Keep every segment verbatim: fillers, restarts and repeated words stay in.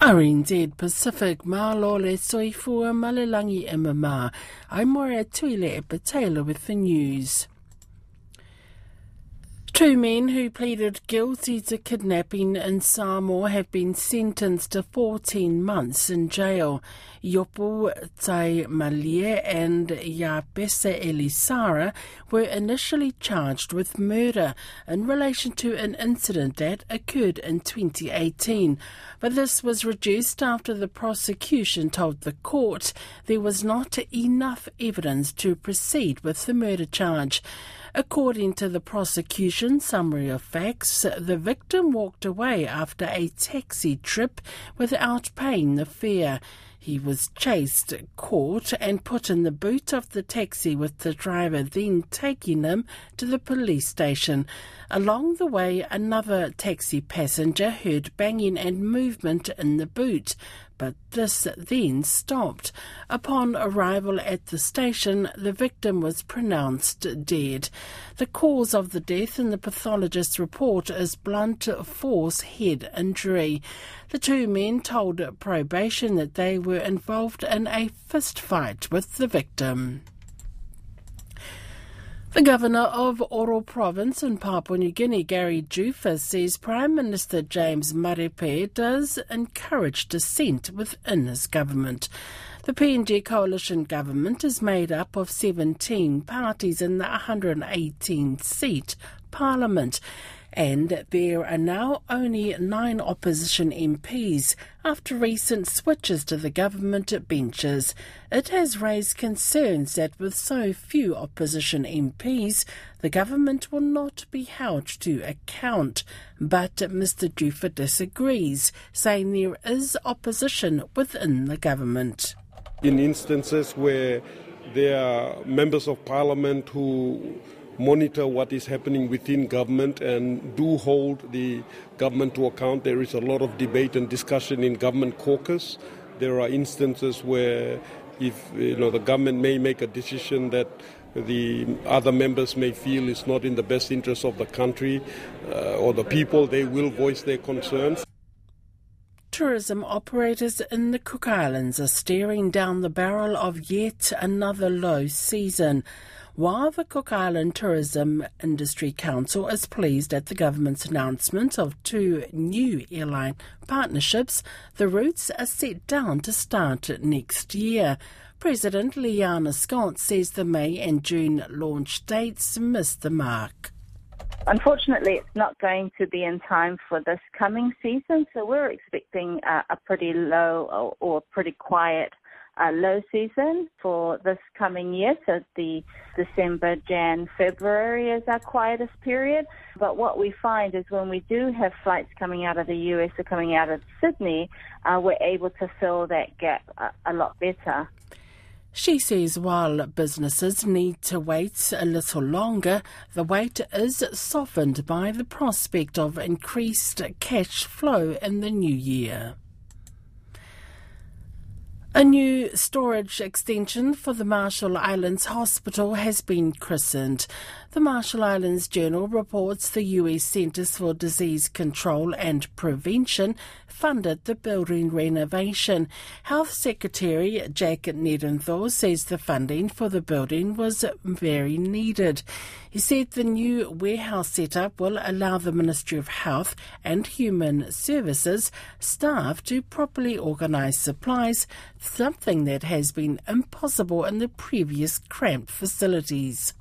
R N Z Pacific Malo le soifua malelangi M M R. I'm more tuile e Patela with the news. Two men who pleaded guilty to kidnapping in Samoa have been sentenced to fourteen months in jail. Yopu Tai Malia and Yapesa Elisara were initially charged with murder in relation to an incident that occurred in twenty eighteen. But this was reduced after the prosecution told the court there was not enough evidence to proceed with the murder charge. According to the prosecution summary of facts, the victim walked away after a taxi trip without paying the fare. He was chased, caught and put in the boot of the taxi, with the driver then taking him to the police station. Along the way, another taxi passenger heard banging and movement in the boot, but this then stopped. Upon arrival at the station, the victim was pronounced dead. The cause of the death in the pathologist's report is blunt force head injury. The two men told probation that they were involved in a fist fight with the victim. The Governor of Oro Province in Papua New Guinea, Gary Jufus, says Prime Minister James Marape does encourage dissent within his government. The P N G coalition government is made up of seventeen parties in the one hundred eighteen seat parliament, and there are now only nine opposition M Ps after recent switches to the government benches. It has raised concerns that with so few opposition M Ps, the government will not be held to account. But Mister Jufa disagrees, saying there is opposition within the government. In instances where there are members of parliament who monitor what is happening within government and do hold the government to account, there is a lot of debate and discussion in government caucus. There are instances where if you know the government may make a decision that the other members may feel is not in the best interest of the country uh, or the people, they will voice their concerns. Tourism operators in the Cook Islands are staring down the barrel of yet another low season. While the Cook Island Tourism Industry Council is pleased at the government's announcement of two new airline partnerships, the routes are set down to start next year. President Liana Scott says the May and June launch dates missed the mark. Unfortunately, it's not going to be in time for this coming season, so we're expecting uh, a pretty low or, or pretty quiet uh, low season for this coming year. So the December, Jan, February is our quietest period. But what we find is when we do have flights coming out of the U S or coming out of Sydney, uh, we're able to fill that gap a, a lot better. She says while businesses need to wait a little longer, the wait is softened by the prospect of increased cash flow in the new year. A new storage extension for the Marshall Islands Hospital has been christened. The Marshall Islands Journal reports the U S Centers for Disease Control and Prevention funded the building renovation. Health Secretary Jack Nedenthal says the funding for the building was very needed. He said the new warehouse setup will allow the Ministry of Health and Human Services staff to properly organise supplies, something that has been impossible in the previous cramped facilities.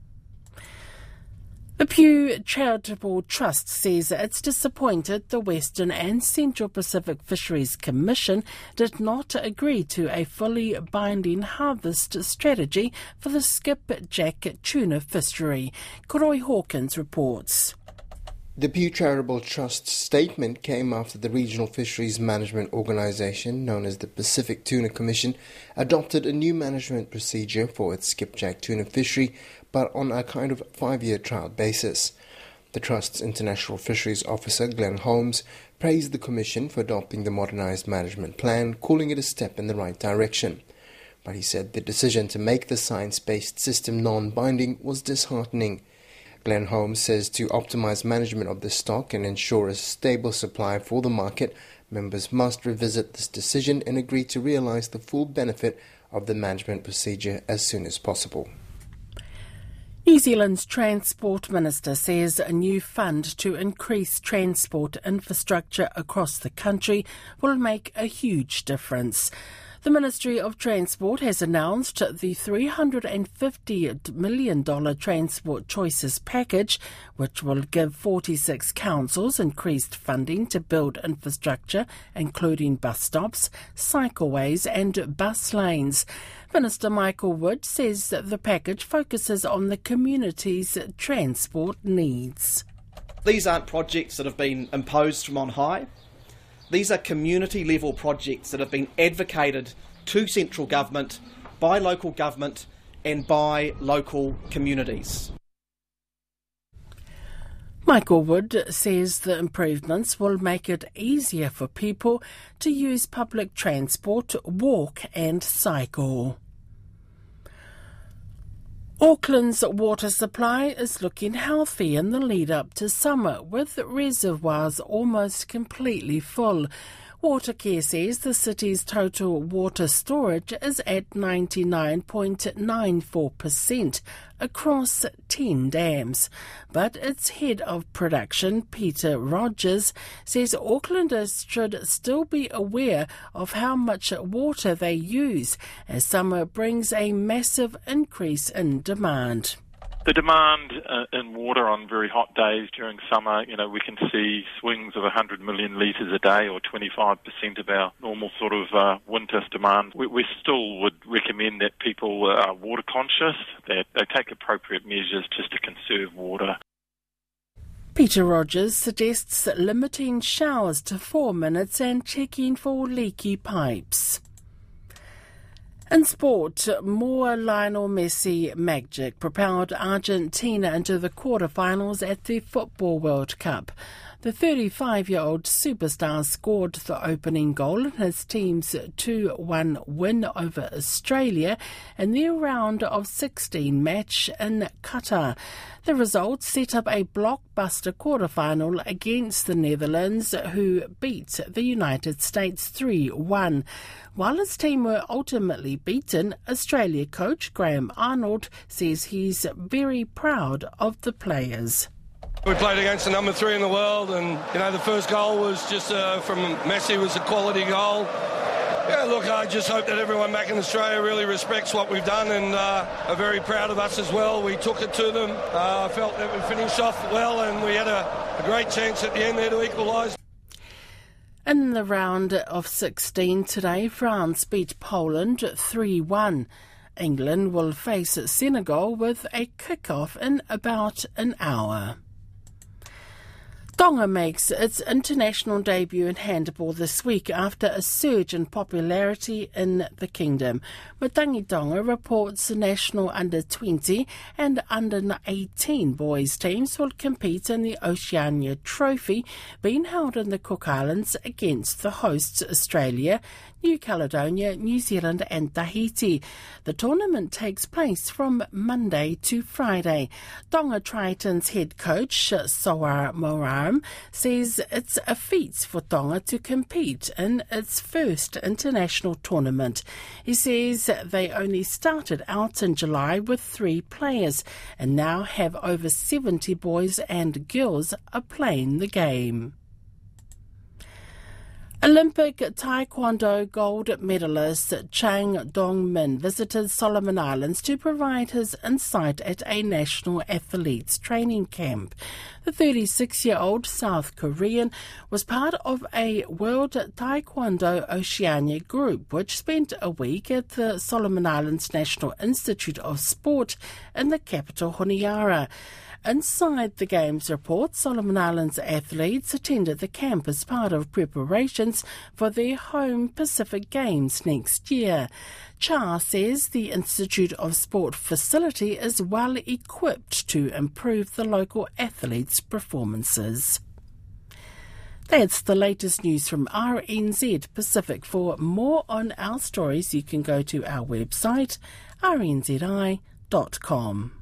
The Pew Charitable Trust says it's disappointed the Western and Central Pacific Fisheries Commission did not agree to a fully binding harvest strategy for the skipjack tuna fishery. Koroi Hawkins reports. The Pew Charitable Trust's statement came after the Regional Fisheries Management Organisation, known as the Pacific Tuna Commission, adopted a new management procedure for its skipjack tuna fishery, but on a kind of five-year trial basis. The Trust's International Fisheries Officer, Glenn Holmes, praised the Commission for adopting the modernised management plan, calling it a step in the right direction. But he said the decision to make the science-based system non-binding was disheartening. Glenn Holmes says to optimise management of the stock and ensure a stable supply for the market, Members must revisit this decision and agree to realise the full benefit of the management procedure as soon as possible. New Zealand's Transport Minister says a new fund to increase transport infrastructure across the country will make a huge difference. The Ministry of Transport has announced the three hundred fifty million dollars Transport Choices package, which will give forty-six councils increased funding to build infrastructure, including bus stops, cycleways and bus lanes. Minister Michael Wood says that the package focuses on the community's transport needs. These aren't projects that have been imposed from on high. These are community-level projects that have been advocated to central government, by local government and by local communities. Michael Wood says the improvements will make it easier for people to use public transport, walk and cycle. Auckland's water supply is looking healthy in the lead-up to summer, with reservoirs almost completely full. Watercare says the city's total water storage is at ninety-nine point nine four percent across ten dams. But its head of production, Peter Rogers, says Aucklanders should still be aware of how much water they use, as summer brings a massive increase in demand. The demand uh, in water on very hot days during summer, you know, we can see swings of one hundred million litres a day, or twenty-five percent of our normal sort of uh, winter demand. We, we still would recommend that people are water conscious, that they take appropriate measures just to conserve water. Peter Rogers suggests limiting showers to four minutes and checking for leaky pipes. In sport, more Lionel Messi magic propelled Argentina into the quarterfinals at the Football World Cup. The thirty-five-year-old superstar scored the opening goal in his team's two one win over Australia in their round of sixteen match in Qatar. The result set up a blockbuster quarterfinal against the Netherlands, who beat the United States three one. While his team were ultimately beaten, Australia coach Graham Arnold says he's very proud of the players. We played against the number three in the world, and you know the first goal was just uh, from Messi, was a quality goal. Yeah, look, I just hope that everyone back in Australia really respects what we've done and uh, are very proud of us as well. We took it to them. Uh, I felt that we finished off well, and we had a, a great chance at the end there to equalise. In the round of sixteen today, France beat Poland three one. England will face Senegal with a kick-off in about an hour. Tonga makes its international debut in handball this week after a surge in popularity in the kingdom. Matangi Tonga reports the national under twenty and under eighteen boys teams will compete in the Oceania Trophy, being held in the Cook Islands against the hosts Australia, New Caledonia, New Zealand and Tahiti. The tournament takes place from Monday to Friday. Tonga Tritons head coach Sawar Moram says it's a feat for Tonga to compete in its first international tournament. He says they only started out in July with three players and now have over seventy boys and girls are playing the game. Olympic Taekwondo gold medalist Chang Dong-min visited Solomon Islands to provide his insight at a national athletes training camp. The thirty-six-year-old South Korean was part of a World Taekwondo Oceania group which spent a week at the Solomon Islands National Institute of Sport in the capital Honiara. Inside the Games report, Solomon Islands athletes attended the camp as part of preparations for their home Pacific Games next year. Cha says the Institute of Sport facility is well equipped to improve the local athletes' performances. That's the latest news from R N Z Pacific. For more on our stories, you can go to our website r n z i dot com.